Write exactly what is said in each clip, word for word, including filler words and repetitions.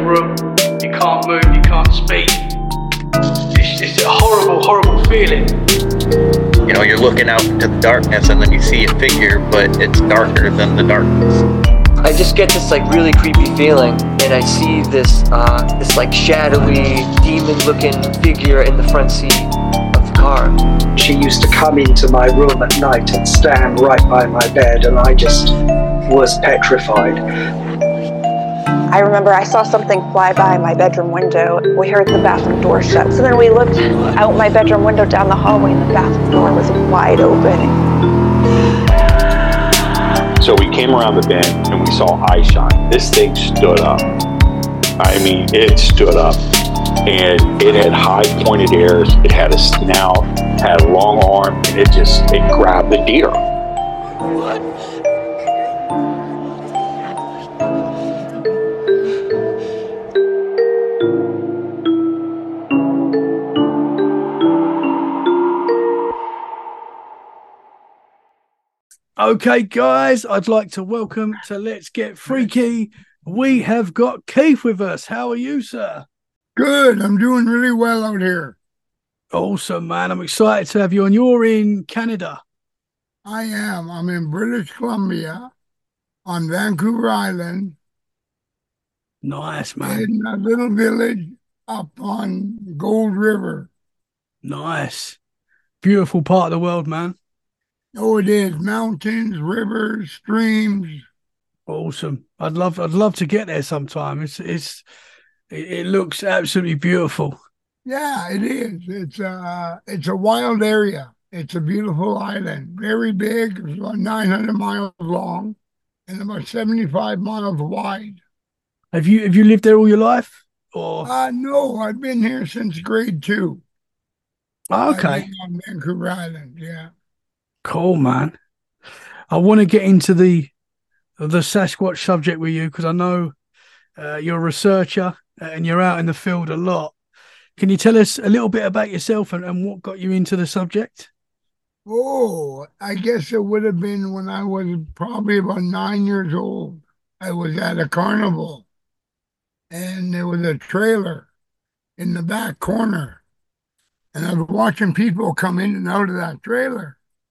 room. You can't move, you can't speak. It's, it's a horrible, horrible feeling. You know, you're looking out into the darkness and then you see a figure, but it's darker than the darkness. I just get this like really creepy feeling, and I see this uh, this like shadowy, demon-looking figure in the front seat of the car. She used to come into my room at night and stand right by my bed, and I just was petrified. I remember I saw something fly by my bedroom window. We heard the bathroom door shut. So then we looked out my bedroom window down the hallway, and the bathroom door was wide open. So we came around the bend and we saw eye shine. This thing stood up. I mean, it stood up. And it had high pointed ears. It had a snout, had a long arm, and it just, it grabbed the deer. Okay, guys, I'd like to welcome to Let's Get Freaky. We have got Keith with us. How are you, sir? Good. I'm doing really well out here. Awesome, man. I'm excited to have you on. You're in Canada. I am. I'm in British Columbia on Vancouver Island. Nice, man. In a little village up on Gold River. Nice. Beautiful part of the world, man. Oh, it is. Mountains, rivers, streams. Awesome. I'd love I'd love to get there sometime. It's it's it, it looks absolutely beautiful. Yeah, it is. It's uh it's a wild area. It's a beautiful island. Very big. It's about nine hundred miles long and about seventy-five miles wide. Have you have you lived there all your life? Or uh no, I've been here since grade two. Oh, okay. I've been on Vancouver Island, yeah. Cool, man. I want to get into the the Sasquatch subject with you because I know uh, you're a researcher and you're out in the field a lot. Can you tell us a little bit about yourself and, and what got you into the subject? Oh, I guess it would have been when I was probably about nine years old. I was at a carnival and there was a trailer in the back corner. And I was watching people come in and out of that trailer.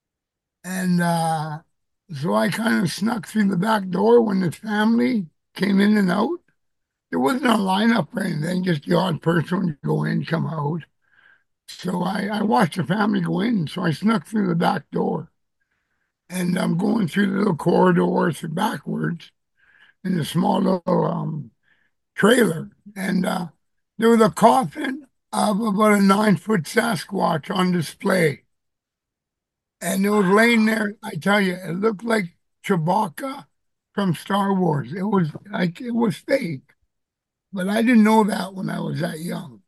And uh, so I kind of snuck through the back door when the family came in and out. There wasn't a lineup or anything, just the odd person would go in, come out. So I, I watched the family go in, so I snuck through the back door. And I'm going through the little corridors backwards in a small little um, trailer. And uh, there was a coffin of about a nine-foot Sasquatch on display. And it was laying there, I tell you, it looked like Chewbacca from Star Wars. It was like, it was fake. But I didn't know that when I was that young.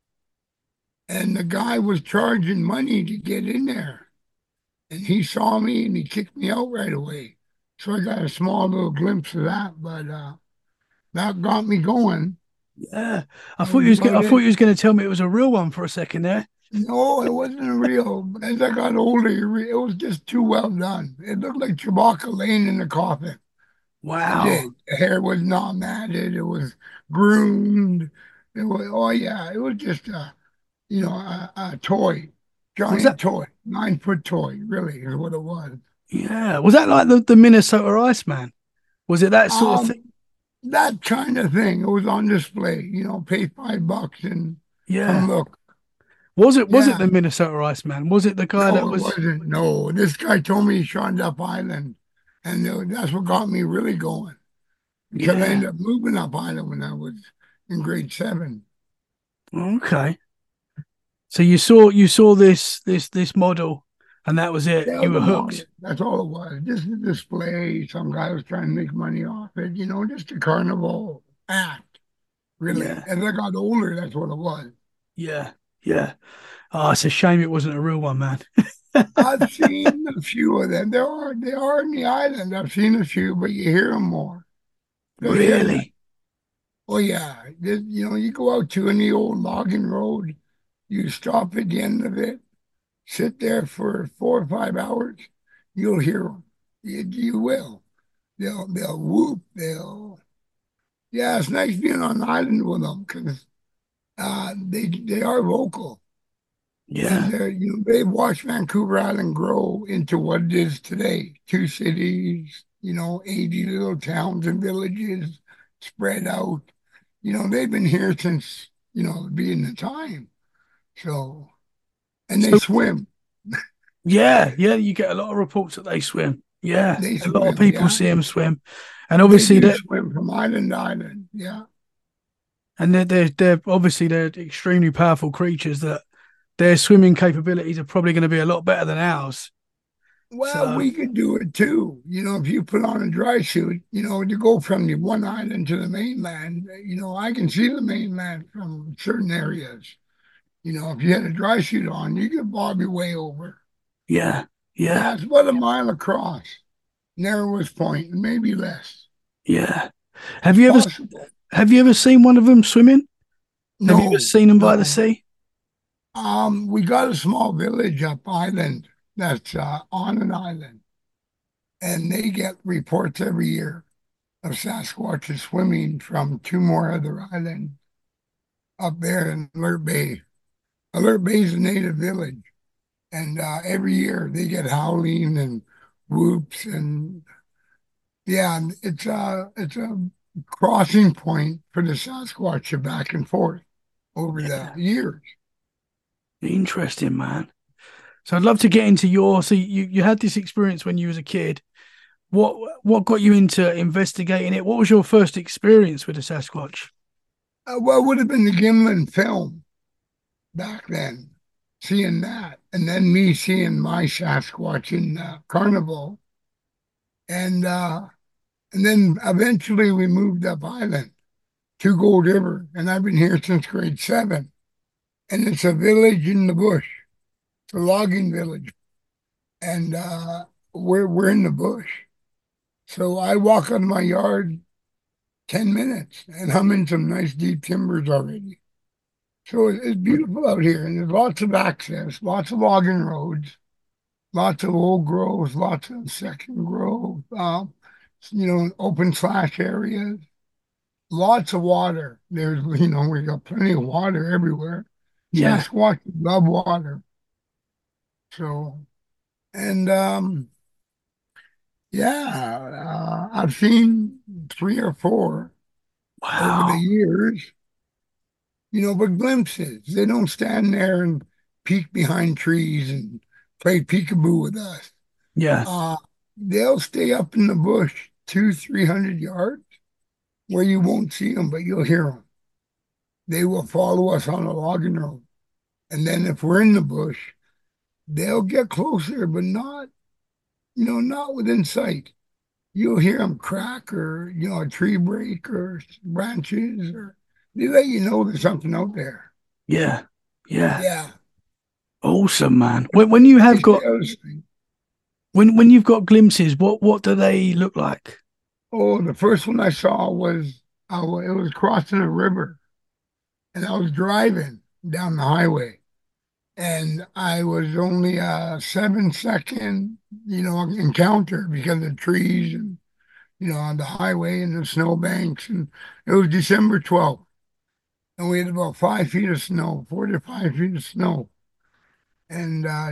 And the guy was charging money to get in there. And he saw me and he kicked me out right away. So I got a small little glimpse of that, but uh, that got me going. Yeah. I thought you was gonna, I thought you was going to tell me it was a real one for a second there. No, it wasn't real. But as I got older, it was just too well done. It looked like Chewbacca laying in the coffin. Wow. The hair was not matted. It was groomed. It was, oh, yeah. It was just, a, you know, a, a toy. Giant that, toy. Nine-foot toy, really, is what it was. Yeah. Was that like the, the Minnesota Iceman? Was it that sort um, of thing? That kind of thing. It was on display. You know, pay five bucks and yeah. come look. Was it was yeah. it the Minnesota Iceman? Was it the guy no, that was? It wasn't. No, this guy told me he shot up island, and that's what got me really going. Because yeah. I ended up moving up island when I was in grade seven. Okay, so you saw you saw this this this model, and that was it. Yeah, you were hooked. Model. That's all it was. Just a display. Some guy was trying to make money off it. You know, just a carnival act. Really. Yeah. As I got older, that's what it was. Yeah. Yeah. Oh, it's a shame it wasn't a real one, man. I've seen a few of them. There are they are in the island. I've seen a few, but you hear them more. They really? Oh yeah. This, you know, you go out to any old logging road, you stop at the end of it, sit there for four or five hours, you'll hear them. You, you will. They'll they'll whoop. They'll Yeah, it's nice being on an island with them because uh, they they are local and Yeah. they're you know they've watched Vancouver Island grow into what it is today. Two cities, you know, eighty little towns and villages spread out. You know, they've been here since you know the beginning of time. So and they So swim. yeah, yeah, you get a lot of reports that they swim. Yeah, They a lot of swim, people yeah. see them swim, and They obviously do that, swim from island to island. Yeah. and they're they're, they're obviously they're extremely powerful creatures that their swimming capabilities are probably going to be a lot better than ours. Well, So we could do it too. You know, if you put on a dry suit, you know, to go from the one island to the mainland, you know, I can see the mainland from certain areas. You know, if you had a dry suit on, you could bob your way over. yeah, Yeah, yeah, it's about a mile across, narrowest point, maybe less. yeah. Have It's you ever possible. have you ever seen one of them swimming? Have you ever No, seen them by the no. sea? Um, we got a small village up island that's uh, on an island, and they get reports every year of Sasquatches swimming from two more other islands up there in Alert Bay. Alert Bay is a native village, and uh, every year they get howling and whoops, and yeah, it's a it's a crossing point for the Sasquatch back and forth over the Yeah, years. interesting, man. So I'd love to get into your. So you you had this experience when you was a kid. What what got you into investigating it? What was your first experience with the Sasquatch? Uh, well, it would have been the Gimlin film back then, seeing that, and then me seeing my Sasquatch in uh, Carnival, and uh, and then eventually we moved up island to Gold River, and I've been here since grade seven. And it's a village in the bush. It's a logging village, and uh, we're we're in the bush. So I walk on my yard ten minutes, and I'm in some nice deep timbers already. So it- it's beautiful out here, and there's lots of access, lots of logging roads, lots of old groves, lots of second growth, uh, you know, open slash areas, lots of water. There's, you know, we got plenty of water everywhere. Yeah, Sasquatch love water. So, and um, yeah, uh, I've seen three or four over the wow. years, you know, but glimpses. They don't stand there and peek behind trees and play peekaboo with us. Yeah, Uh, they'll stay up in the bush two, three hundred yards where you won't see them, but you'll hear them. They will follow us on a logging road. And then if we're in the bush, they'll get closer, but not, you know, not within sight. You'll hear them crack or, you know, a tree break or branches, or they let you know there's something out there. yeah, yeah. Yeah. Awesome, man. When when you have It's the got other thing. when when you've got glimpses, what what do they look like? Oh, the first one I saw was, uh, it was crossing a river, and I was driving down the highway, and I was only a seven second, you know, encounter because of trees and, you know, on the highway and the snowbanks. And it was December twelfth, and we had about five feet of snow, four to five feet of snow. And uh,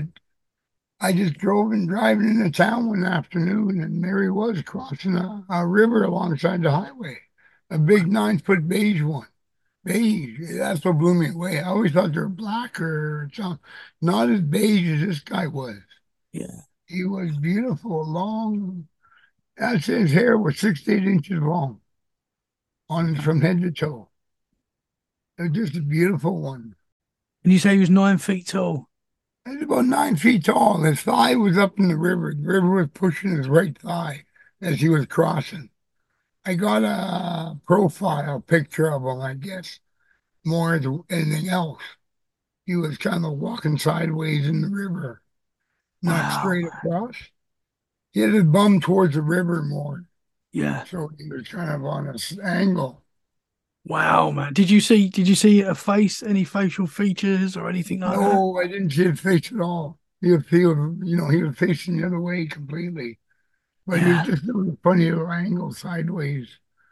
I just drove and driving into town one afternoon, and there he was crossing a, a river alongside the highway, a big nine foot beige one. Beige. That's what blew me away. I always thought they were black or something. Not as beige as this guy was. Yeah. He was beautiful, long. I'd say his hair was six to eight inches long on from head to toe. It was just a beautiful one. And you say he was nine feet tall. He's about nine feet tall. His thigh was up in the river. The river was pushing his right thigh as he was crossing. I got a profile picture of him, I guess, more than anything else. He was kind of walking sideways in the river, not Wow. straight across. He had his bum towards the river more, Yeah. so he was kind of on an angle. Wow, man. Did you see did you see a face, any facial features or anything like that? No, I didn't see his face at all. He was, he was, you know, he was facing the other way completely, but he was Yeah. just doing a funny little angle sideways.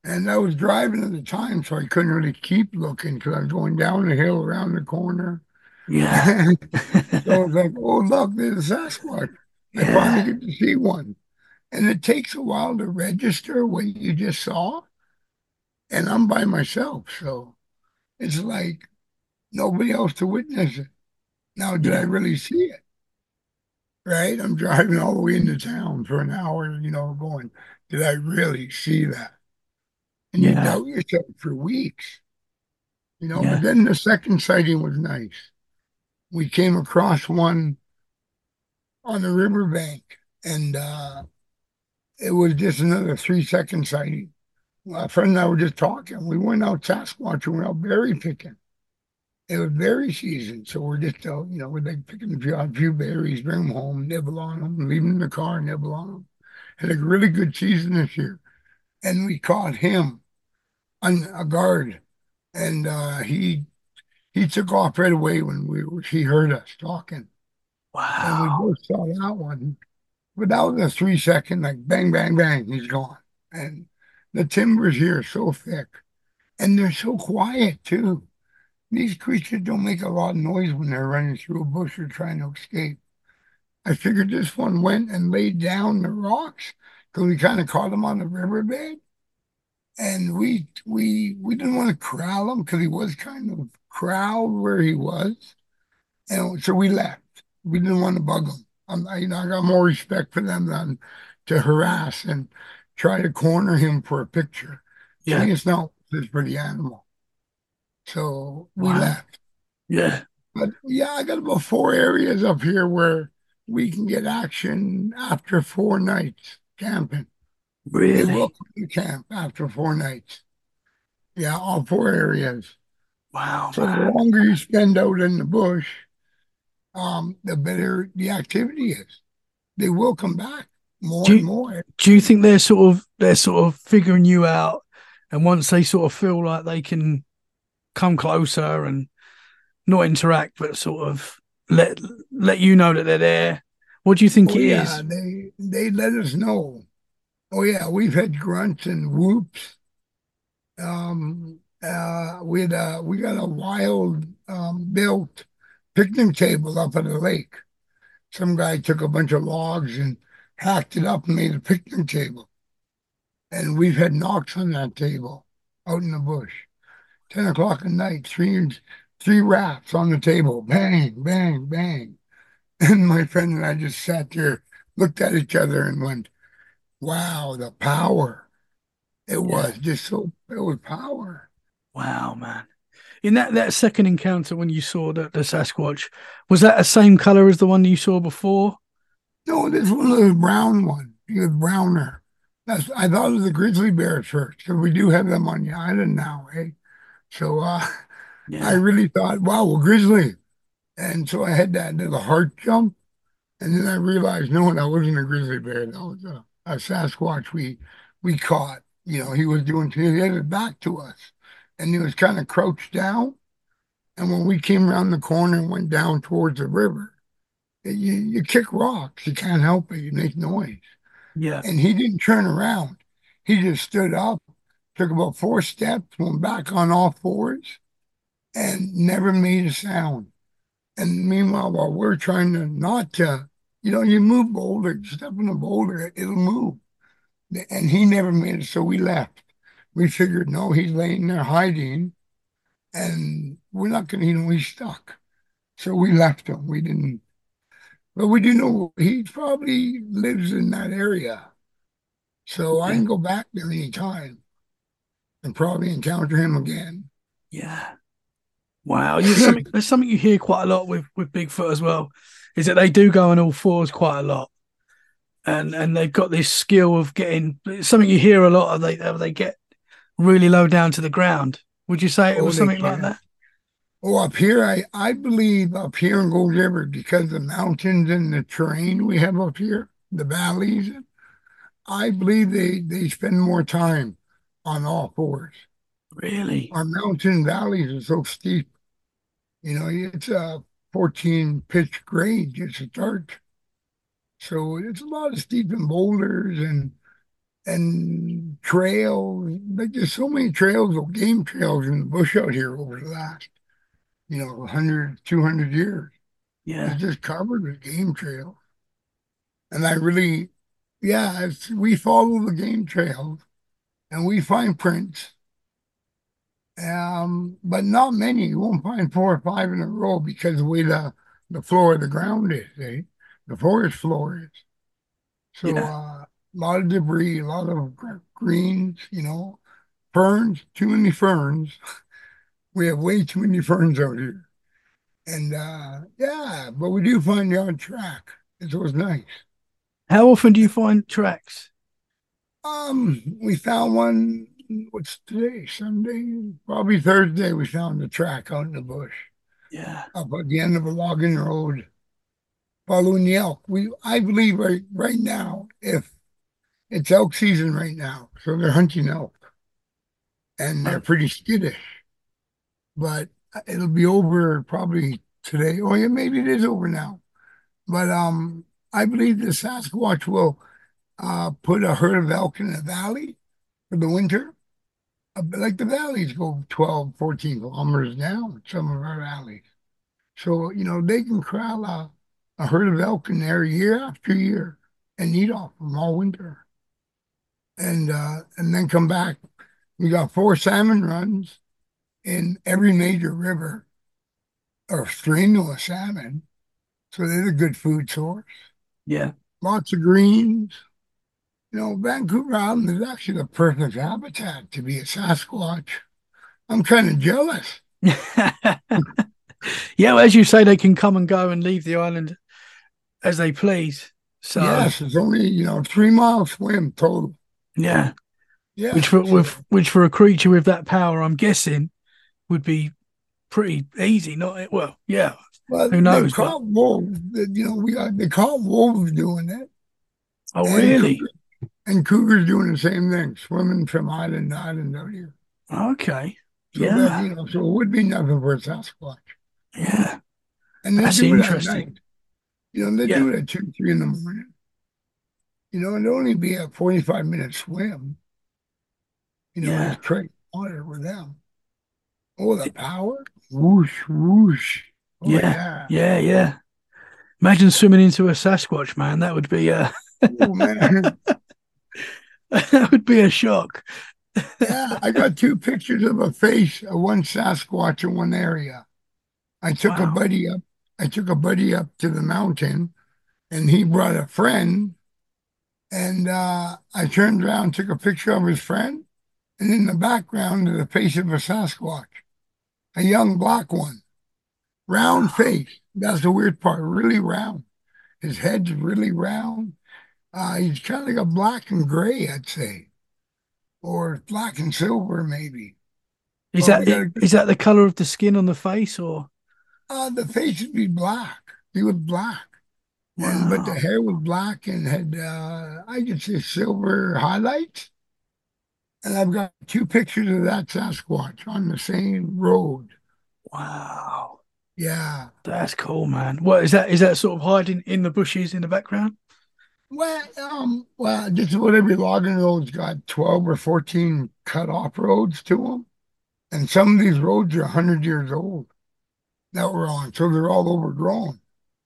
And I was driving at the time, so I couldn't really keep looking because I was going down the hill around the corner. Yeah. And so I was like, oh, look, there's a Sasquatch. I finally Yeah. get to see one. And it takes a while to register what you just saw. And I'm by myself. So it's like nobody else to witness it. Now, did I Yeah. really see it? Right? I'm driving all the way into town for an hour, you know, going, did I really see that? And you Yeah. doubt yourself for weeks, you know. But Yeah. then the second sighting was nice. We came across one on the riverbank, and uh, it was just another three second sighting. My friend and I were just talking. We went out Sasquatch and went out berry picking. It was berry season, so we're just out, you know, we're like picking a few, a few berries, bring them home, nibble on them, leave them in the car, nibble on them. Had a really good season this year, and we caught him on a guard, and uh, he he took off right away when we were, he heard us talking, and we Wow. both saw that one. But that was a three second, like bang, bang, bang, he's gone. And the timbers here are so thick, and they're so quiet too. These creatures don't make a lot of noise when they're running through a bush or trying to escape. I figured this one went and laid down the rocks because we kind of caught him on the riverbed, and we we we didn't want to corral him because he was kind of corralled where he was, and so we left. We didn't want to bug him. I'm, I, you know, I got more respect for them than to harass and try to corner him for a picture. To Yeah. me, it's not this for the animal. So we Wow. left. Yeah. But yeah, I got about four areas up here where we can get action after four nights camping. They will Really? come to camp after four nights. Yeah, all four areas. Wow, So the man. longer you spend out in the bush, um, the better the activity is. They will come back more Do and you, more. do you think they're sort of they're sort of figuring you out, and once they sort of feel like they can come closer and not interact, but sort of let let you know that they're there? What do you think Oh it yeah, is? they they let us know. Oh yeah, we've had grunts and whoops. Um, uh, we had uh, we got a wild um, built picnic table up at the lake. Some guy took a bunch of logs and hacked it up and made a picnic table. And we've had knocks on that table out in the bush. Ten o'clock at night, three three raps on the table, bang, bang, bang. And my friend and I just sat there, looked at each other, and went, "Wow, the power!" It Yeah. was just so it was power. Wow, man. In that, that second encounter when you saw the, the Sasquatch, was that the same color as the one you saw before? No, this one was a brown one. He was browner. That's I thought it was a grizzly bear at first because we do have them on the island now, eh? So uh, I Yeah. really thought, wow, a grizzly. And so I had that little heart jump. And then I realized, no, that wasn't a grizzly bear. That was a, a Sasquatch we we caught. You know, he was doing, he had his back to us. And he was kind of crouched down. And when we came around the corner and went down towards the river, you, you kick rocks. You can't help it. You make noise. Yeah. And he didn't turn around. He just stood up, took about four steps, went back on all fours, and never made a sound. And meanwhile, while we're trying to not to, you know, you move boulder, you step on a boulder, it'll move. And he never made it, so we left. We figured, no, he's laying there hiding, and we're not going to, you know, he's stuck. So we left him. We didn't, but we do know he probably lives in that area. So I Yeah. can go back there anytime and probably encounter him again. Yeah. Wow. Yeah, something there's something you hear quite a lot with, with Bigfoot as well, is that they do go on all fours quite a lot. And and they've got this skill of getting it's something you hear a lot of they they get really low down to the ground. Would you say it Oh, was they something like can. that? Oh, up here, I, I believe up here in Gold River, because the mountains and the terrain we have up here, the valleys, I believe they, they spend more time on all fours. Really? Our mountain valleys are so steep. You know, it's a fourteen pitch grade just to start. So it's a lot of steep and boulders and and trails. Like there's so many trails or game trails in the bush out here over the last, you know, one hundred, two hundred years. Yeah. It's just covered with game trails. And I really, yeah, it's, we follow the game trails and we find prints. Um, but not many. You won't find four or five in a row because of the way the, the floor of the ground is, eh? The forest floor is. So Yeah. uh, a lot of debris, a lot of gr- greens, you know, ferns, too many ferns. We have way too many ferns out here. And uh, yeah, but we do find the odd track. It was nice. How often do you find tracks? Um, we found one. What's today? Sunday? Probably Thursday. We found a track out in the bush Yeah. up at the end of a logging road, following the elk. We, I believe, right right now, if it's elk season right now, so they're hunting elk, and they're pretty skittish. But it'll be over probably today. Oh yeah, maybe it is over now. But um, I believe the Sasquatch will uh put a herd of elk in the valley for the winter. Uh, Like the valleys go twelve, fourteen kilometers down, some of our valleys. So, you know, they can corral a, a herd of elk in there year after year and eat off them all winter. And uh, and then come back. We got four salmon runs in every major river or stream of salmon. So they're a good food source. Yeah. Lots of greens. You know, Vancouver Island is actually the perfect habitat to be a Sasquatch. I'm kind of jealous. Yeah, well, as you say, they can come and go and leave the island as they please. So Yes, it's only, you know, three mile swim total. yeah, Yeah. which for so- with which for a creature with that power, I'm guessing, would be pretty easy. Not well, yeah. well, who knows, They caught wolves. They- You know, we got they caught wolves doing it. Oh, And really? Cougar- and cougars doing the same thing, swimming from island to island out here. Okay. So Yeah. that, you know, so it would be nothing for a Sasquatch. Yeah. And they That's do it at interesting. night. You know, they Yeah. do it at two, three in the morning. You know, it'd only be a forty-five minute swim. You know, Yeah. just trade water with them. Oh, the power! Whoosh, whoosh. Oh, Yeah. yeah. Yeah. Yeah. Imagine swimming into a Sasquatch, man. That would be a Oh, man. that would be a shock. Yeah, I got two pictures of a face of one Sasquatch in one area. I took a Wow. buddy up. I took a buddy up to the mountain, and he brought a friend. And uh, I turned around, took a picture of his friend, and in the background is the face of a Sasquatch, a young black one, round face. That's the weird part, really round. His head's really round. Uh, he's kind of like a black and gray, I'd say, or black and silver, maybe. Is Well, that we gotta- is that the color of the skin on the face, or Uh, the face would be black. He was black. And but the Wow. hair was black and had uh, I could say silver highlights. And I've got two pictures of that Sasquatch on the same road. Wow, Yeah. that's cool, man. What is that? Is that sort of hiding in the bushes in the background? Well, um, well, just about every logging road's got twelve or fourteen cut off roads to them. And some of these roads are one hundred years old that we're on. So they're all overgrown.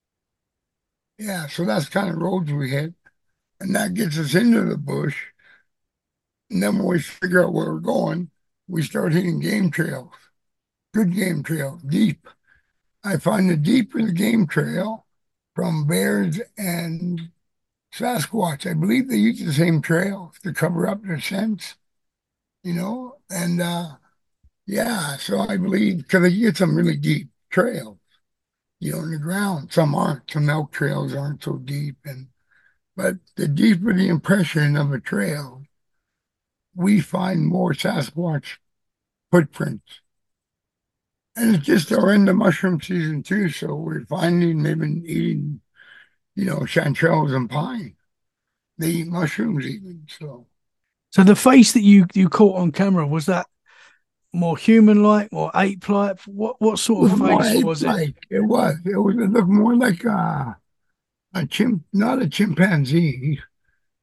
Yeah. So that's the kind of roads we hit. And that gets us into the bush. And then when we figure out where we're going, we start hitting game trails. Good game trails, deep. I find the deeper the game trail from bears and Sasquatch, I believe they use the same trails to cover up their scents, you know? And uh, yeah, so I believe because you get some really deep trails, you know, in the ground. Some aren't. Some elk trails aren't so deep. And but the deeper the impression of a trail, we find more Sasquatch footprints. And it's just our end of mushroom season too, so we're finding they've been eating, you know, chanterelles and pine. They eat mushrooms even. So So the face that you you caught on camera, was that more human-like, more ape-like? What what sort of more face was it? ape-like. It was. It was. It looked more like a a chimp, not a chimpanzee,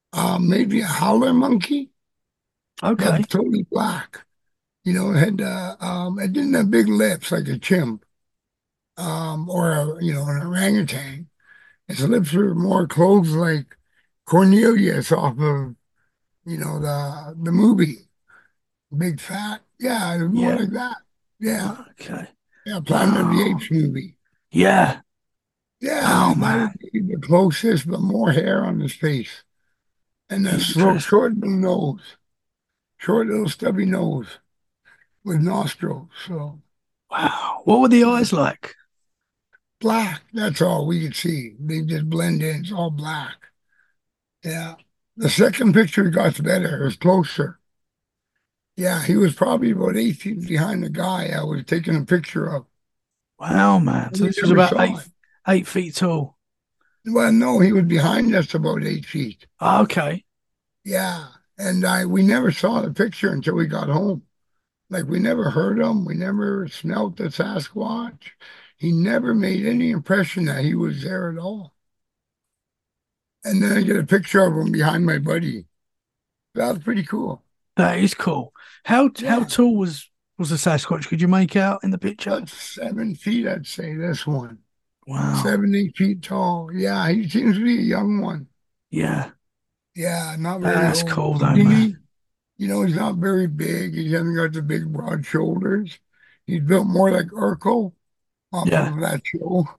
Uh, maybe a howler monkey, Okay. but totally black. You know, it had uh, um, it didn't have big lips like a chimp, um, or a you know an orangutan. Its lips were more closed like Cornelius off of you know the the movie, big fat. Yeah, it was more Yeah. like that. Yeah, Okay. yeah, Planet of the Wow. Apes movie. Yeah. Yeah, Wow, that man. would be the closest, but more hair on his face and a short, Interesting. short little nose, short little stubby nose with nostrils. So Wow. What were the eyes like? black. That's all we could see. They just blend in. It's all black. Yeah. The second picture got better. It was closer. Yeah, he was probably about eight feet behind the guy I was taking a picture of. Wow, man. So We this was never about saw eight it. eight feet tall. Well, no, he was behind us about eight feet. Okay. Yeah. And I we never saw the picture until we got home. Like we never heard him. We never smelt the Sasquatch. He never made any impression that he was there at all. And then I get a picture of him behind my buddy. That was pretty cool. That is cool. How how Yeah. tall was was the Sasquatch? Could you make out in the picture? About seven feet, I'd say, this one. Wow. Seven, eight feet tall. Yeah, he seems to be a young one. Yeah. Yeah, not very That's old. cool though, man. He, you know, he's not very big. He hasn't got the big broad shoulders. He's built more like Urkel off Yeah. of that show.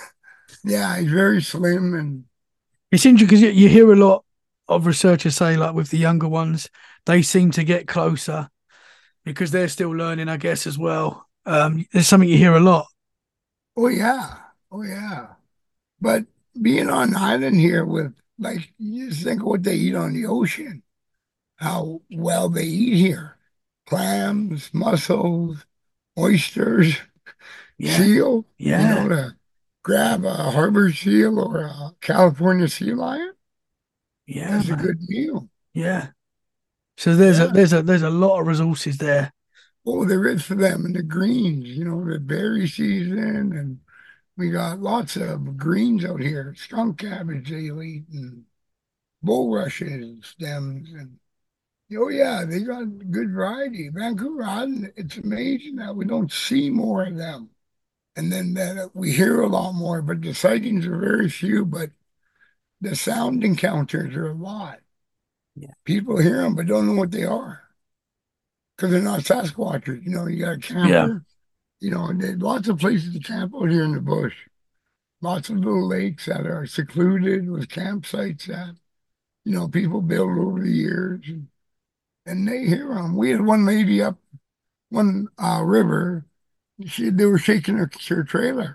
Yeah, he's very slim and It's interesting because you, you hear a lot of researchers say, like with the younger ones, they seem to get closer because they're still learning, I guess, as well. Um, there's something you hear a lot. oh yeah, oh yeah. But being on an island here with like you just think of what they eat on the ocean, how well they eat here. Clams, mussels, oysters, Yeah. seal, you know, Yeah. to grab a harbor seal or a California sea lion. Yeah, That's a man. good meal. Yeah. So there's a Yeah. there's a there's a lot of resources there. Oh, there is for them and the greens, you know, the berry season and we got lots of greens out here. Skunk cabbage they'll eat and bulrushes, stems, and oh yeah, they got good variety. Vancouver Island, it's amazing that we don't see more of them, and then that we hear a lot more. But the sightings are very few. But the sound encounters are a lot. Yeah. People hear them but don't know what they are because they're not Sasquatchers. You know, you got a Yeah. camper. You know, and there's lots of places to camp out here in the bush. Lots of little lakes that are secluded with campsites that you know people build over the years. And, and they hear them. We had one lady up one uh, river. She they were shaking her, her trailer.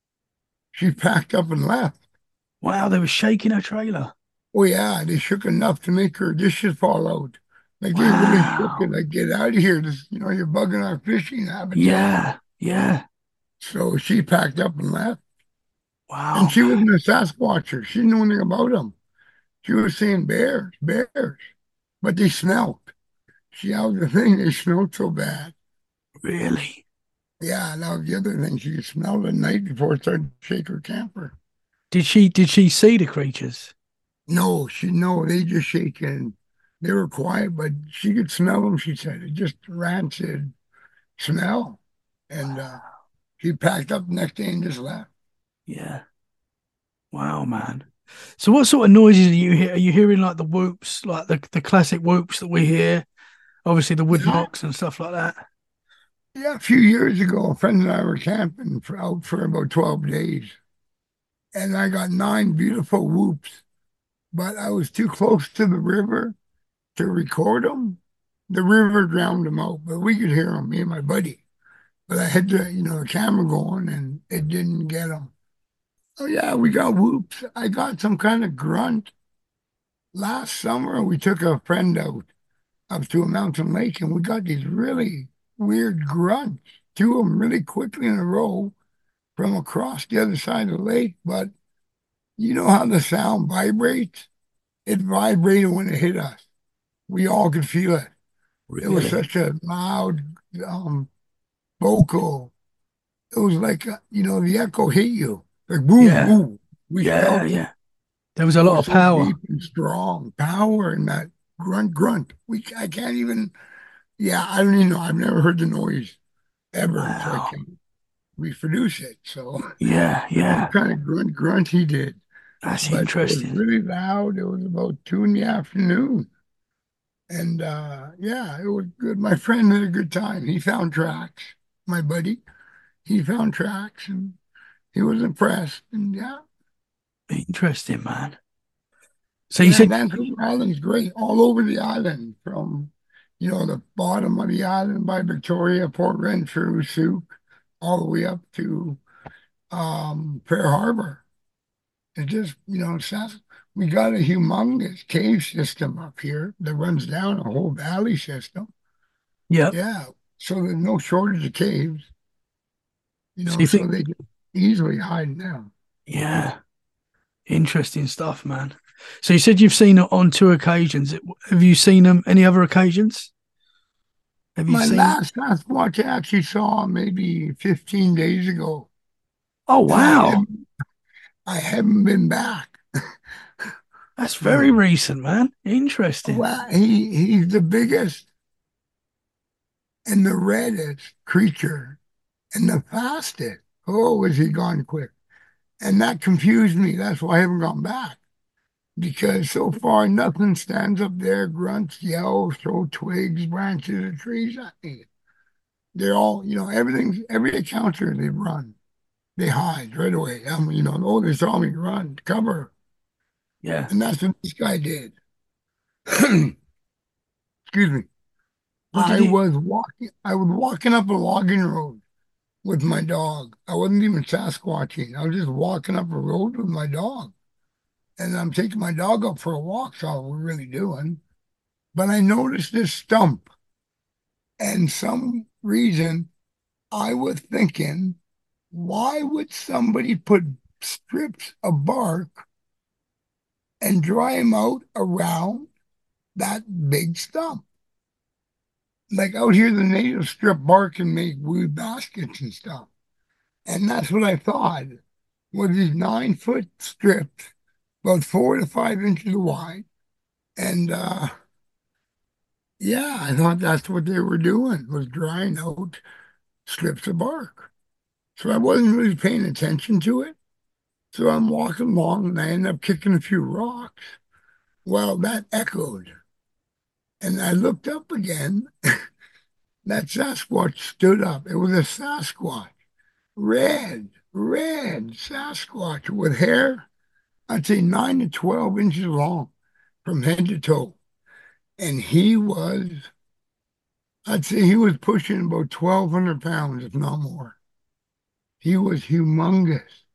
She packed up and left. Wow, they were shaking a trailer. Oh yeah, they shook enough to make her dishes fall out. Like they really shook it. Wow. Like get out of here! This, you know, you're bugging our fishing habitat. Yeah. Yeah. So she packed up and left. And Wow, she man. wasn't a Sasquatcher. She didn't know anything about them. She was saying bears, bears, but they smelled. See, that was the thing. They smelled so bad. Really? Yeah, that was the other thing. She could smell the night before it started to shake her camper. Did she did she see the creatures? No, she no, they just shaking. They were quiet, but she could smell them. She said it just rancid smell, and uh, she packed up the next day and just left. Yeah. Wow, man. So what sort of noises are you hear? Are you hearing like the whoops, like the, the classic whoops that we hear? Obviously the wood Yeah, knocks and stuff like that. yeah. A few years ago, a friend and I were camping for, out for about twelve days, and I got nine beautiful whoops, but I was too close to the river to record them. The river drowned them out, but we could hear them, me and my buddy. But I had the, you know, the camera going and it didn't get them. Oh yeah, we got whoops. I got some kind of grunt. Last summer, we took a friend out up to a mountain lake and we got these really weird grunts, two of them really quickly in a row from across the other side of the lake. But you know how the sound vibrates? It vibrated when it hit us. We all could feel it. It was Really? such a loud, um, vocal. It was like, uh, you know, the echo hit you. Like boom, Yeah. boom. We Yeah, felt it. yeah. There was a It lot was of so power. deep and strong. Power in that grunt grunt. We I can't even. Yeah, I don't even know. I've never heard the noise ever, so I Wow. can't reproduce it. So Yeah, some yeah. kind of grunt grunt he did, That's but it was interesting. really loud. It was about two in the afternoon, and uh, yeah, it was good. My friend had a good time. He found tracks. My buddy, he found tracks, and he was impressed. And yeah, Interesting, man. So you yeah, said, Vancouver Island's great. All over the island, from you know the bottom of the island by Victoria, Port Renfrew, Souk, all the way up to um, Pearl Harbor. It just, you know, South, we got a humongous cave system up here that runs down a whole valley system. yep. Yeah. So there's no shortage of caves, you So know, you so think, they can easily hide now. yeah, interesting stuff, man. So you said you've seen it on two occasions. Have you seen them any other occasions? Have you My seen? last Sasquatch I actually saw maybe fifteen days ago, Oh, and I wow. haven't, I haven't been back. That's very So, recent, man. Interesting. well, he he's the biggest and the reddest creature and the fastest. Oh, was he gone quick? And that confused me. That's why I haven't gone back. Because so far nothing stands up there, grunts, yells, throw twigs, branches of trees at me. They're all, you know, everything's every encounter they run. They hide right away. Um, you know, oh, they saw me run, cover. Yeah. And that's what this guy did. Excuse me. What did I he? was walking I was walking up a logging road with my dog. I wasn't even Sasquatching. I was just walking up a road with my dog. And I'm taking my dog up for a walk, that's all we're really doing. But I noticed this stump, and some reason I was thinking, why would somebody put strips of bark and dry them out around that big stump? Like out here, the natives strip bark and make wood baskets and stuff. And that's what I thought was these nine foot strips, about four to five inches wide. And uh yeah, I thought that's what they were doing, was drying out strips of bark. So I wasn't really paying attention to it. So I'm walking along and I end up kicking a few rocks. Well, that echoed. And I looked up again. That Sasquatch stood up. It was a Sasquatch, red, red Sasquatch with hair, I'd say nine to twelve inches long from head to toe. And he was, I'd say he was pushing about twelve hundred pounds, if not more. He was humongous.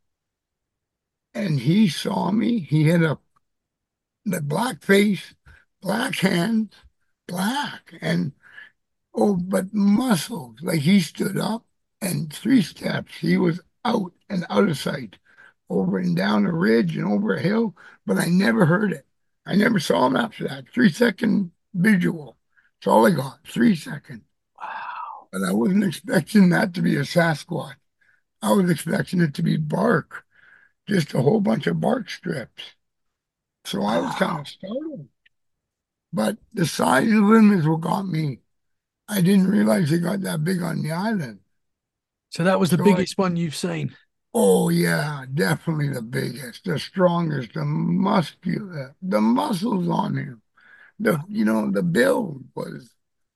And he saw me. He had a the black face, black hands, black, and oh, but muscles. Like he stood up and three steps, he was out and out of sight, over and down a ridge and over a hill, but I never heard it. I never saw him after that. Three second visual. That's all I got. Three seconds. Wow. But I wasn't expecting that to be a Sasquatch. I was expecting it to be bark, just a whole bunch of bark strips. So I was kind Wow. of startled. But the size of them is what got me. I didn't realize they got that big on the island. So that was the So I, biggest one you've seen. oh yeah, definitely the biggest, the strongest, the muscular, the muscles on him. The you know, the build was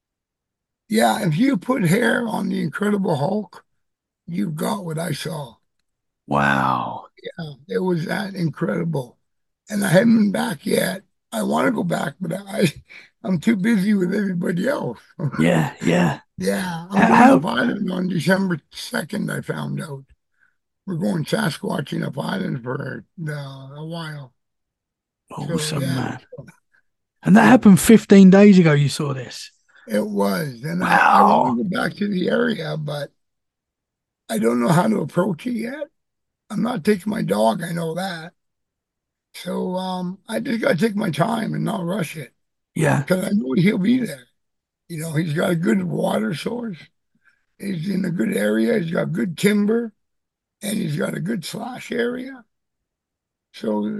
yeah, if you put hair on the Incredible Hulk, you got what I saw. Wow. Yeah, it was that incredible. And I haven't been back yet. I want to go back, but I I'm too busy with everybody else. Yeah, yeah. Yeah, I'm How, going up how island on December second, I found out. We're going Sasquatching up island for uh, a while. So awesome, yeah, man. And that happened fifteen days ago, you saw this. it was. And I, I want Wow. to go back to the area, but I don't know how to approach it yet. I'm not taking my dog, I know that. So um, I just got to take my time and not rush it Yeah. because I know he'll be there. You know, he's got a good water source. He's in a good area. He's got good timber and he's got a good slash area. So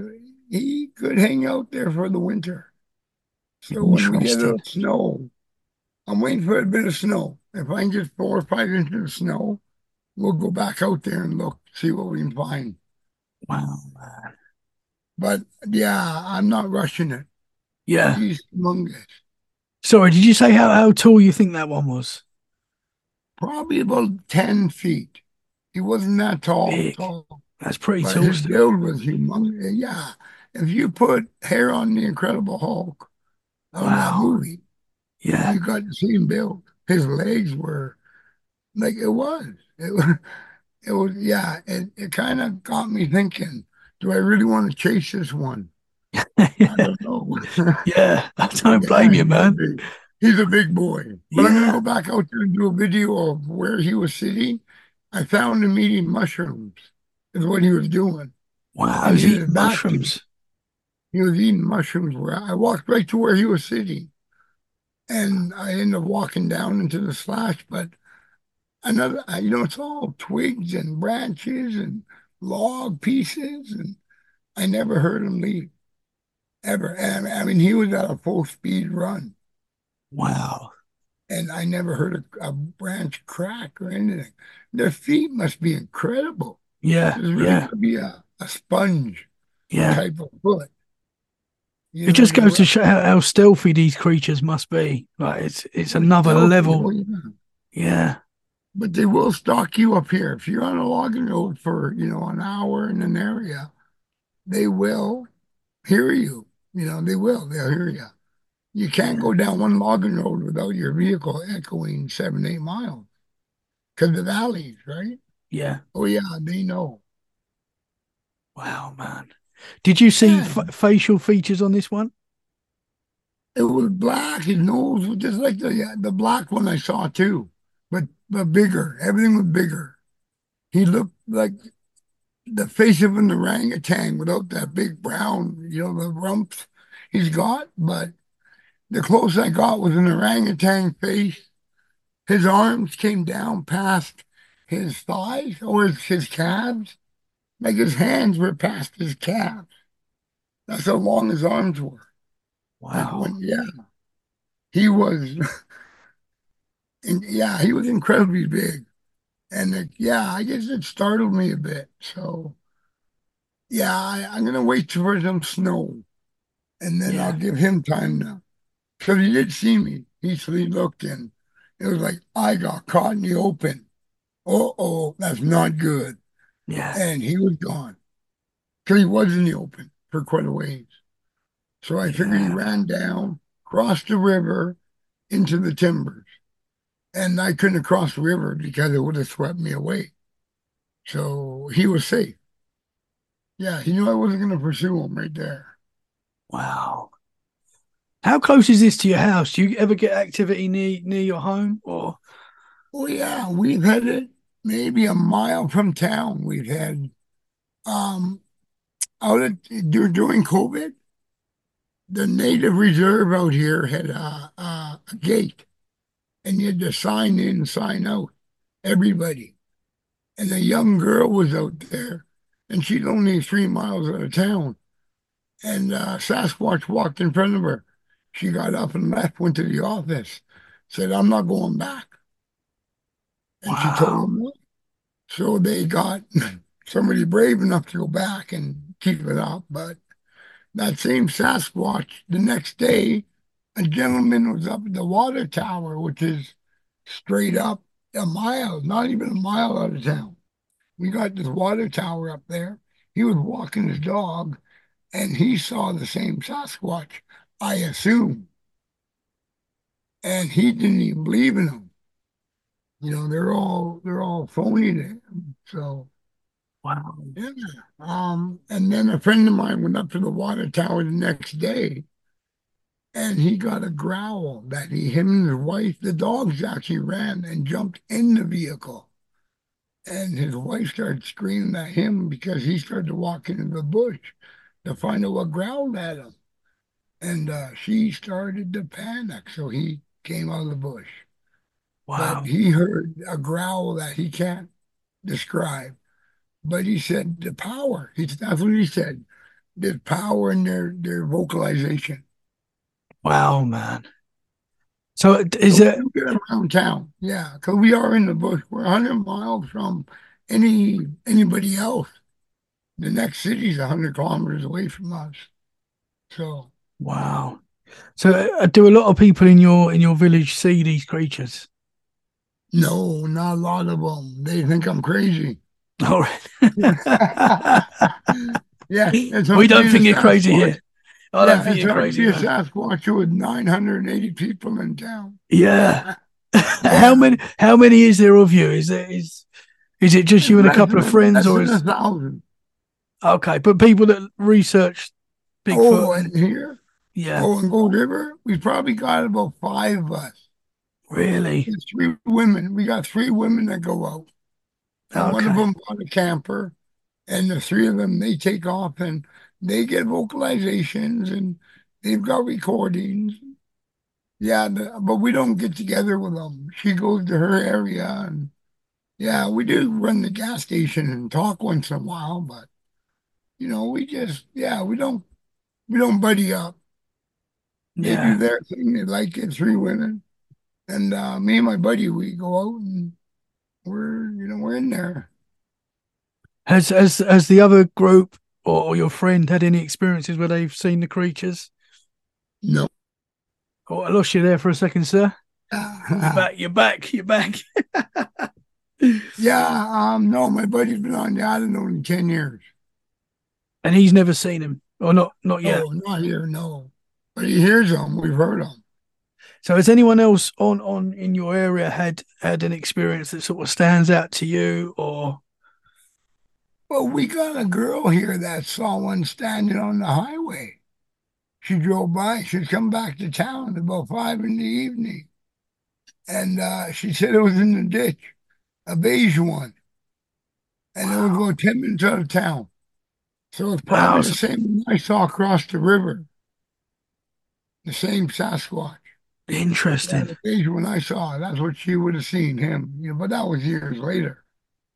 he could hang out there for the winter. So when we get a Interesting. little snow, I'm waiting for a bit of snow. If I can get four or five inches of snow, we'll go back out there and look, see what we can find. Wow, man. But yeah, I'm not rushing it. Yeah. He's humongous. Sorry, did you say how, how tall you think that one was? Probably about ten feet. He wasn't that tall, Big. tall, That's pretty but tall his still. build was humongous. Yeah. If you put hair on the Incredible Hulk on that Wow. movie, Yeah. you got the same build. His legs were like it was. It was, it was yeah, it, it kind of got me thinking, do I really want to chase this one? I don't know. Yeah. I don't Yeah, blame you, he's a man. big, he's a big boy. But I'm gonna Yeah. go back out there and do a video of where he was sitting. I found him eating mushrooms, is what he was doing. Wow. And He's his eating back, mushrooms. he was eating mushrooms where I walked right to where he was sitting. And I ended up walking down into the slash, but another, you know, it's all twigs and branches and log pieces. And I never heard him leave, ever. And I mean, he was at a full speed run. Wow. And I never heard a, a branch crack or anything. Their feet must be incredible. Yeah. There's really Yeah. going to be a, a sponge Yeah. type of foot. You It know, just they goes to were, show how, how stealthy these creatures must be. Like it's it's another stealthy. level. Oh, yeah. Yeah. But they will stalk you up here. If you're on a logging road for, you know, an hour in an area, they will hear you. You know, they will. They'll hear you. You can't Yeah. go down one logging road without your vehicle echoing seven, eight miles because of valleys, right? Yeah. Oh, yeah, they know. Wow, man. Did you see Yeah, f facial features on this one? it was black. His nose was just like the yeah, the black one I saw too, but but bigger. Everything was bigger. He looked like the face of an orangutan without that big brown, you know, the rumps he's got. But the closest I got was an orangutan face. His arms came down past his thighs or his, his calves. Like his hands were past his calves. That's how long his arms were. Like Wow. when, yeah, he was, and yeah, he was incredibly big. And it, yeah, I guess it startled me a bit. So yeah, I, I'm gonna wait for some snow, and then I'll Yeah. give him time now. Because he did see me. He, so he looked and it was like I got caught in the open. Oh, oh, that's not good. Yeah. And he was gone. Because he was in the open for quite a ways. So I figured he Yeah. ran down, crossed the river into the timbers. And I couldn't have crossed the river because it would have swept me away. So he was safe. Yeah, he knew I wasn't going to pursue him right there. Wow. How close is this to your house? Do you ever get activity near near your home or Oh, yeah, we've had it maybe a mile from town. We've had um out at, dur- during COVID, the native reserve out here had a, a, a gate, and you had to sign in, sign out, everybody. And a young girl was out there, and she's only three miles out of town. And uh, Sasquatch walked in front of her. She got up and left, went to the office, said, "I'm not going back." And she told wow. them what. So they got somebody brave enough to go back and keep it up. But that same Sasquatch, the next day, a gentleman was up at the water tower, which is straight up a mile, not even a mile out of town. We got this water tower up there. He was walking his dog and he saw the same Sasquatch, I assume. And he didn't even believe in them. You know, they're all they're all phony to him. So Wow. yeah. Um, and then a friend of mine went up to the water tower the next day and he got a growl that he, him and his wife, the dogs actually ran and jumped in the vehicle. And his wife started screaming at him because he started to walk into the bush to find out what growled at him. And uh, she started to panic. So he came out of the bush. But Wow. he heard a growl that he can't describe. But he said, the power. He, that's what he said. there's power in their their vocalization. Wow, man. So uh, So is we it do get around town, yeah, because we are in the bush. We're a hundred miles from any anybody else. The next city is a hundred kilometers away from us. So wow? So uh, do a lot of people in your in your village see these creatures? no, not a lot of them. They think I'm crazy. All right. Yeah, it's We hard to don't be think the you're crazy Sasquatch. here. I don't Yeah, think it's you're hard to crazy, be a man. Sasquatch with nine hundred eighty people in town. Yeah. How Yeah, many how many is there of you? Is it is is it just you and a less couple of than friends less or than a is thousand. okay, but people that research Oh, Bigfoot and and here, yeah, oh, in Gold River, we probably got about five of us. really? There's three women. We got three women that go out, and one of Okay. them bought a camper, and the three of them they take off and they get vocalizations and they've got recordings. Yeah, the, but we don't get together with them. She goes to her area, and yeah, we do run the gas station and talk once in a while, but you know, we just yeah, we don't we don't buddy up. They do Yeah. their thing. They like it, three women. And uh, me and my buddy, we go out and we're, you know, we're in there. Has has has the other group or, or your friend had any experiences where they've seen the creatures? No. Oh, I lost you there for a second, sir. You're back, you're back, you're back. Yeah, um, no, my buddy's been on the island only ten years. And he's never seen him. Or not not yet. Oh, not here, no. But he hears them. We've heard them. So has anyone else on on in your area had had an experience that sort of stands out to you or Well, we got a girl here that saw one standing on the highway. She drove by. She'd come back to town about five in the evening. And uh, she said it was in the ditch, a beige one. And it was wow. about ten minutes out of town. So it's Wow. probably the same one I saw across the river, the same Sasquatch. Yeah, Interesting. the beige one I saw, that's what she would have seen him. You know, but that was years later.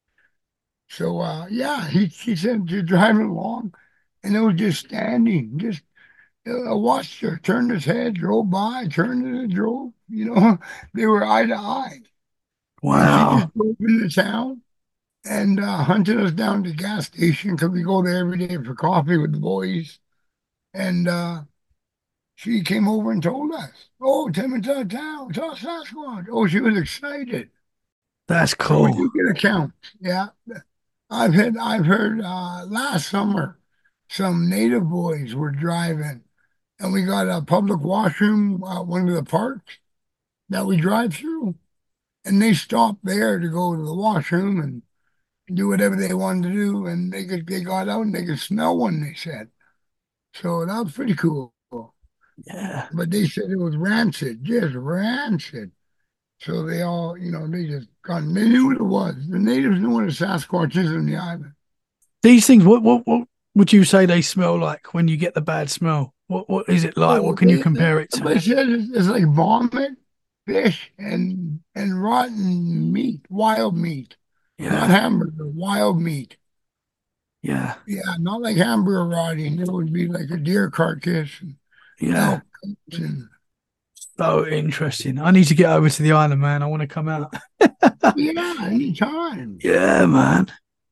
So uh, yeah, he he said you're driving along, and it was just standing. Just uh, I watched her, turned his head, drove by, turned and drove. You know, they were eye to eye, and she just Wow. drove into town and uh, hunted us down to the gas station because we go there every day for coffee with the boys. And uh, she came over and told us, "Oh, Tim it's out of town. It's all Sasquatch." Oh, she was excited. That's So we cool. do get accounts. Yeah, I've had I've heard uh, last summer some native boys were driving, and we got a public washroom, uh, one of the parks that we drive through, and they stopped there to go to the washroom and do whatever they wanted to do, and they could they got out and they could smell one. They said so that was pretty cool. Yeah. But they said it was rancid, just rancid. So they all, you know, they just got they knew what it was. The natives knew what a Sasquatch is on the island. These things, what what what would you say they smell like when you get the bad smell? What what is it like? Oh, What can you they, compare it they to? said it's, it's like vomit, fish, and and rotten meat, wild meat, not Yeah. hamburger, wild meat. Yeah. Yeah, not like hamburger rotting. It would be like a deer carcass and Yeah. elk and So interesting. I need to get over to the island, man. I want to come out. yeah, anytime. Yeah, man.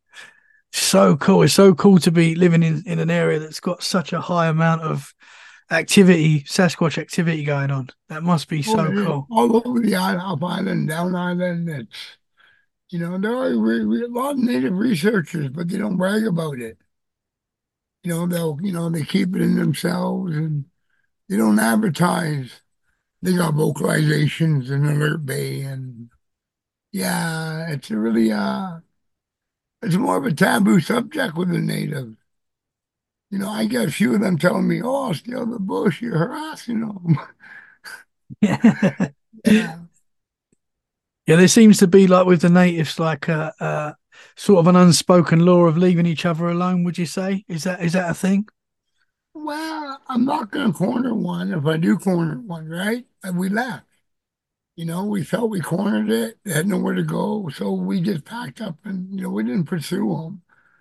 So cool. It's so cool to be living in, in an area that's got such a high amount of activity, Sasquatch activity going on. That must be Oh, so yeah, cool. all over the island, up island, down island. It's you know there are re, re, a lot of native researchers, but they don't brag about it. You know they'll you know they keep it in themselves and they don't advertise. They got vocalizations and Alert Bay, and yeah, it's a really uh, it's more of a taboo subject with the natives. You know, I get a few of them telling me, "Oh, stay out of the bush, you're harassing them." Yeah. Yeah. Yeah, there seems to be like with the natives, like a, a sort of an unspoken law of leaving each other alone. Would you say is that is that a thing? Well, I'm not going to corner one. If I do corner one, right? And we left. You know, we felt we cornered it. They had nowhere to go, so we just packed up and you know we didn't pursue them.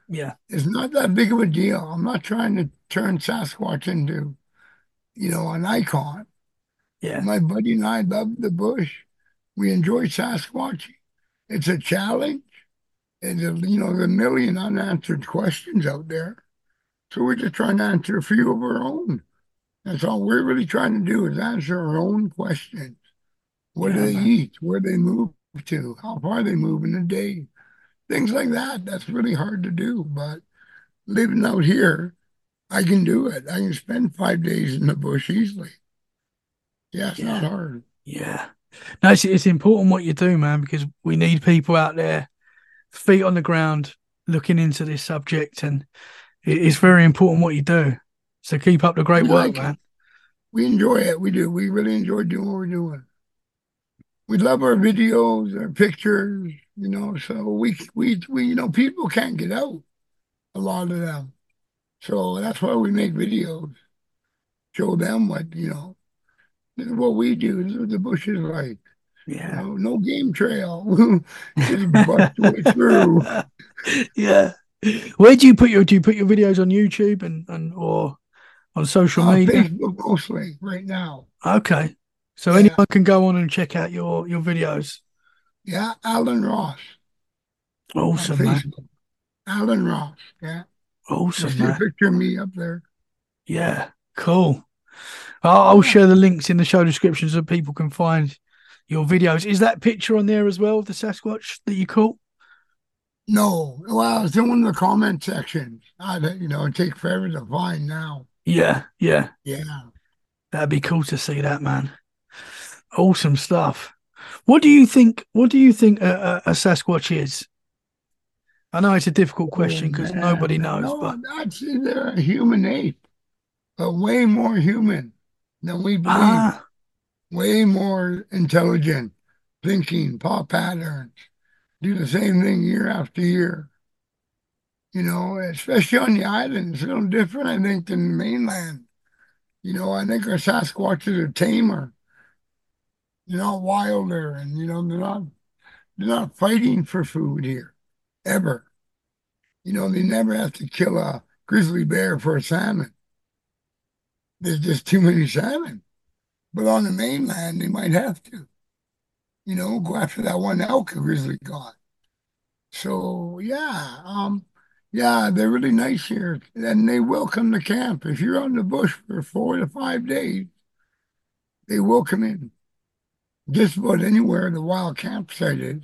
Yeah. It's not that big of a deal. I'm not trying to turn Sasquatch into, you know, an icon. Yeah. My buddy and I love the bush. We enjoy Sasquatch. It's a challenge. And, a, you know, there's a million unanswered questions out there. So we're just trying to answer a few of our own. That's all we're really trying to do is answer our own questions. What do Yeah, they man. eat? Where do they move to? How far they move in a day? Things like that. That's really hard to do. But living out here, I can do it. I can spend five days in the bush easily. Yeah, it's not Yeah. hard. Yeah. No, it's, it's important what you do, man, because we need people out there, feet on the ground, looking into this subject, and it, it's very important what you do. So keep up the great We work, like it. man. We enjoy it. We do. We really enjoy doing what we're doing. We love our videos, our pictures, you know, so we, we, we, you know, people can't get out, a lot of them. So that's why we make videos, show them what, you know, this is what we do. This is what the bush is like. You Yeah. know, no game trail. Just bust way through. Yeah. Where do you put your do you put your videos on YouTube and, and or on social Uh, media? Facebook mostly right now. Okay. So Yeah. anyone can go on and check out your your videos. Yeah, Alan Ross on Awesome, man. Facebook. Alan Ross. Yeah. You Awesome, see a man. picture of me up there. Yeah. Cool. I'll, I'll Yeah. share the links in the show description so people can find your videos. Is that picture on there as well, the Sasquatch that you caught? No, well, it's in one of the comment sections. I, you know, it takes forever to find now. Yeah, yeah. Yeah. That'd be cool to see that, man. Awesome stuff. What do you think? What do you think a, a, a Sasquatch is? I know it's a difficult Oh, question because man. nobody knows, No, but that's they're a human ape, but way more human than we believe. ah, Way more intelligent, thinking, thought patterns, do the same thing year after year. You know, especially on the island, it's a little different, I think, than the mainland. You know, I think our Sasquatches are tamer. They're not wilder, and you know, they're not they're not fighting for food here, ever. You know, they never have to kill a grizzly bear for a salmon. There's just too many salmon. But on the mainland, they might have to, you know, go after that one elk a grizzly got. So yeah, um, yeah, they're really nice here, and they will come to camp. If you're out in the bush for four to five days, they will come in. Just about anywhere the wild campsite is.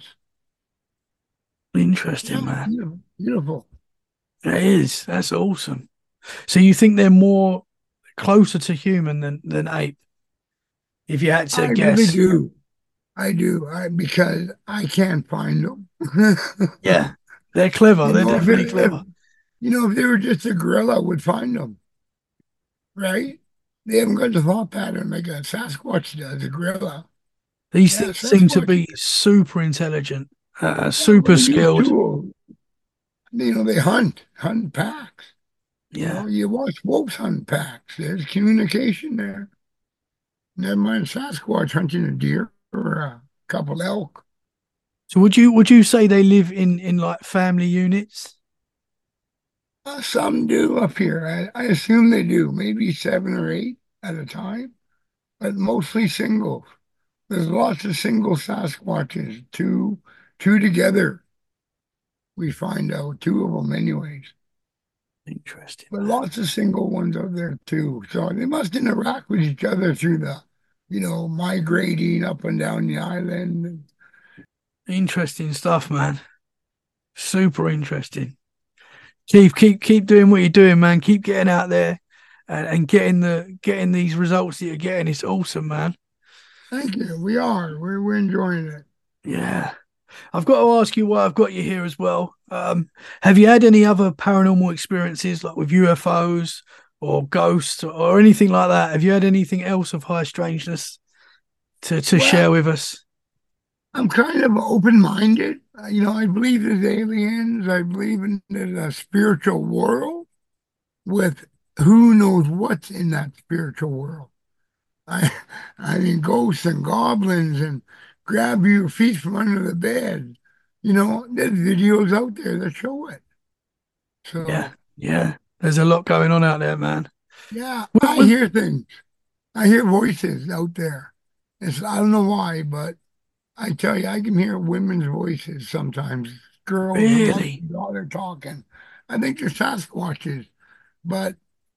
interesting, Yeah, man. beautiful. beautiful. It is. That's awesome. So you think they're more closer to human than than ape? If you had to I really guess. do. I do. I because I can't find them. Yeah, they're clever. You They're know, if definitely it, if, clever. you know, if they were just a gorilla, I would find them, right? They haven't got the thought pattern like a Sasquatch does, a gorilla. These Yeah, things seem to Sasquatch. be super intelligent, uh, Yeah, super well, they use skilled. tools. You know, they hunt, hunt packs. You Yeah. know, you watch wolves hunt packs. There's communication there. Never mind Sasquatch hunting a deer or a couple elk. So would you would you say they live in in like family units? Uh, some do up here. I, I assume they do, maybe seven or eight at a time, but mostly singles. There's lots of single Sasquatches, two, two together. We find out two of them, anyways. Interesting, But man. lots of single ones out there too. So they must interact with each other through the, you know, migrating up and down the island. Interesting stuff, man. Super interesting. Keep keep keep doing what you're doing, man. Keep getting out there and, and getting the getting these results that you're getting. It's awesome, man. Thank you. We are. We're we're enjoying it. Yeah. I've got to ask you why I've got you here as well. Um, have you had any other paranormal experiences, like with U F Os or ghosts or anything like that? Have you had anything else of high strangeness to, to Well, share with us? I'm kind of open-minded. Uh, You know, I believe there's aliens. I believe in there's a spiritual world with who knows what's in that spiritual world. I, I mean, ghosts and goblins and grab your feet from under the bed. You know, there's videos out there that show it. So Yeah, yeah. There's a lot going on out there, man. yeah, With, I with, hear things. I hear voices out there. It's I don't know why, but I tell you, I can hear women's voices sometimes. Girls, a mother really? and daughter talking. I think they're Sasquatches, but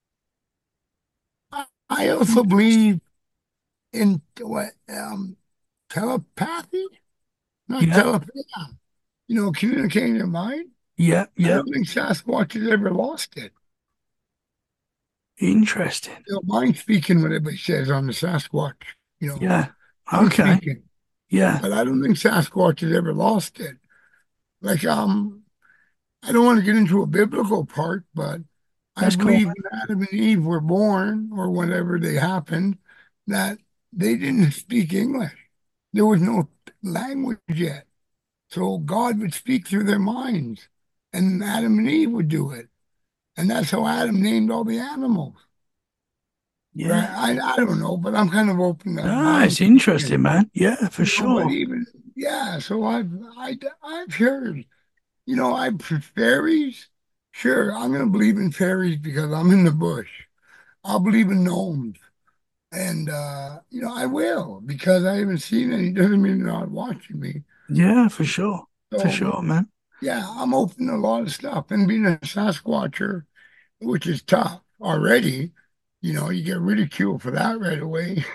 I, I also believe in what um telepathy, not Yeah, telepathy. You know, communicating your mind. yeah, I yeah. don't think Sasquatch has ever lost it. Interesting. You know, mind speaking, what everybody says on the Sasquatch. You know, Yeah. mind Okay. speaking, Yeah, but I don't think Sasquatch has ever lost it. Like, um, I don't want to get into a biblical part, but I that's cool. believe when Adam and Eve were born, or whenever they happened, that they didn't speak English. There was no language yet. So God would speak through their minds, and Adam and Eve would do it. And that's how Adam named all the animals. Right? Yeah. I, I don't know, but I'm kind of open to Ah, mind it's interesting, speaking, man. Yeah, for you know, but sure. even, yeah, so I've, I, I've heard. You know, I fairies. Sure, I'm gonna believe in fairies because I'm in the bush. I'll believe in gnomes, and uh, you know, I will because I haven't seen any. Doesn't mean they're not watching me. Yeah, for sure. For So sure, man. yeah, I'm open to a lot of stuff. And being a Sasquatcher, which is tough already, you know, you get ridiculed for that right away.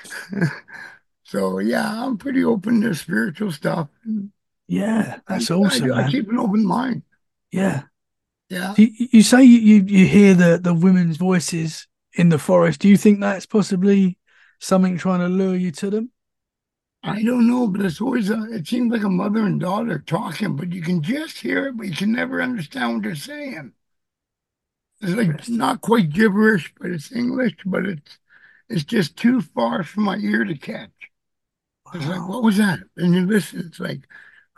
So yeah, I'm pretty open to spiritual stuff. Yeah, I, that's I, awesome, I man. keep an open mind. Yeah. Yeah. You, you say you, you you hear the the women's voices in the forest. Do you think that's possibly something trying to lure you to them? I don't know, but it's always a, it seems like a mother and daughter talking, but you can just hear it, but you can never understand what they're saying. It's like Interesting. not quite gibberish, but it's English, but it's it's just too far for my ear to catch. It's like, Wow. what was that? And you listen, it's like,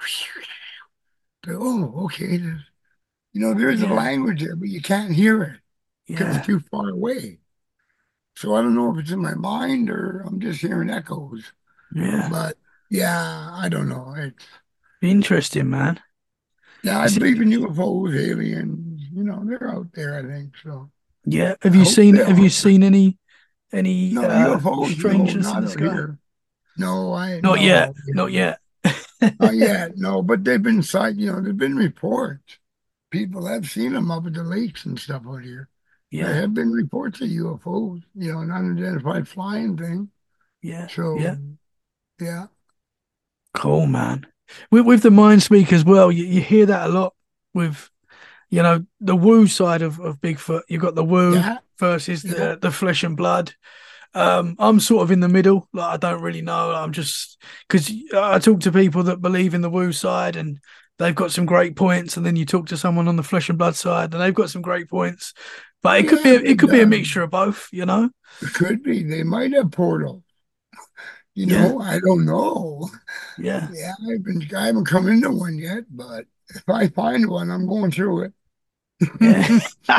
oh, okay. There's, you know, there's a Yeah. language there, but you can't hear it because it's Yeah. too far away. So I don't know if it's in my mind or I'm just hearing echoes. Yeah. But yeah, I don't know. It's Interesting, man. Yeah, I It's, believe in U F Os, aliens. You know, they're out there, I think. So yeah. Have I you hope seen they have you are. seen any any No, uh U F Os, no, strangeness in not the out sky? here. No, I Not yet. no, yeah, Not yet. not yet. No, but they've been sight. You know, there've been reports. People have seen them up at the lakes and stuff out here. There Yeah. have been reports of U F Os. You know, an unidentified flying thing. Yeah. So Yeah. yeah, Cool, man. With with the mind speak as well, you, you hear that a lot with you know the woo side of, of Bigfoot. You've got the woo yeah, versus yeah, the the flesh and blood. Um, I'm sort of in the middle. Like I don't really know. I'm just because I talk to people that believe in the woo side and they've got some great points, and then you talk to someone on the flesh and blood side and they've got some great points. But it could be yeah. it could But be a um, mixture of both. You know? it could be they might have portals. You Yeah, know, I don't know. yeah, Yeah, I've been, I haven't come into one yet, but if I find one, I'm going through it. yeah.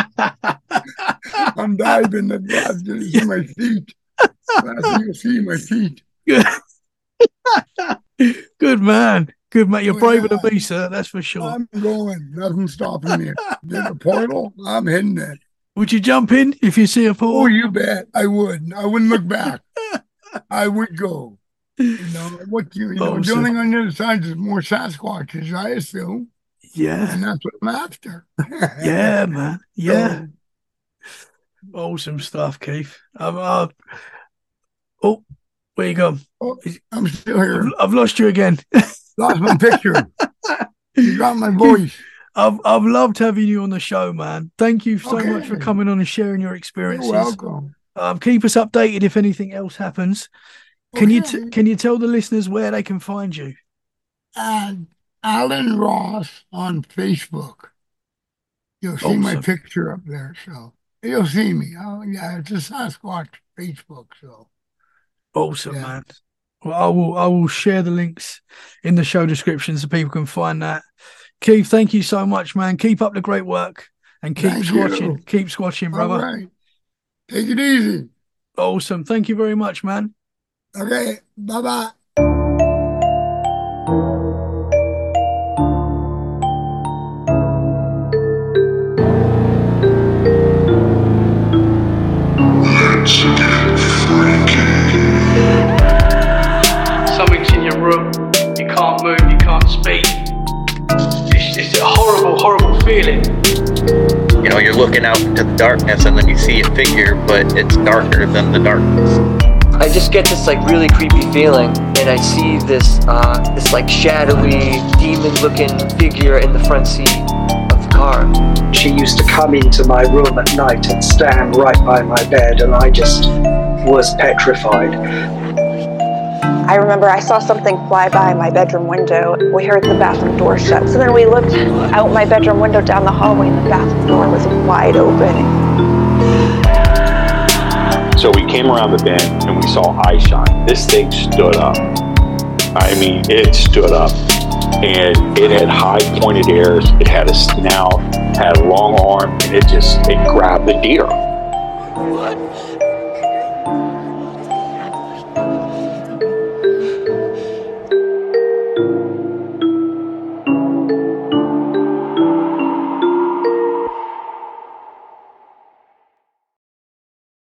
I'm diving. That's last thing you see Yeah. my feet. Last thing you see my feet. Good, good man. Good man. You're Oh yeah, braver than me, sir. That's for sure. I'm going. Nothing's stopping me. There's a portal. I'm hitting it. Would you jump in if you see a Oh, portal? you bet. I would. I wouldn't look back. I would go. You know what? You, you know the only Awesome. thing on the other side is more Sasquatches, I assume, Yeah. and that's what I'm after. Yeah, man. Yeah. So Awesome stuff, Keith. Um, uh, oh, where you gone? oh, I'm still I've, here. I've lost you again. Lost my picture. You got my Keith, voice. I've I've loved having you on the show, man. Thank you so much for Okay. coming on and sharing your You're experiences. welcome. Um, keep us updated if anything else happens. Can you t- Okay. can you tell the listeners where they can find you? And Alan Ross on Facebook. You'll see my Awesome. picture up there. So you'll see me. Oh, yeah, it's a Sasquatch Facebook. So Awesome, yeah. man. Well, I will I will share the links in the show description so people can find that. Keith, thank you so much, man. Keep up the great work and keep Thank squatching. you. Keep squatching, All brother. right. Take it easy. Awesome. Thank you very much, man. Okay. Bye bye. horrible feeling. You know, you're looking out into the darkness and then you see a figure, but it's darker than the darkness. I just get this like really creepy feeling, and I see this uh, this like shadowy, demon-looking figure in the front seat of the car. She used to come into my room at night and stand right by my bed, and I just was petrified. I remember I saw something fly by my bedroom window. We heard the bathroom door shut. So then we looked out my bedroom window down the hallway, and the bathroom door was wide open. So we came around the bend and we saw eye shine. This thing stood up. I mean, it stood up. And it had high pointed ears. It had a snout, had a long arm, and it just, it grabbed the deer.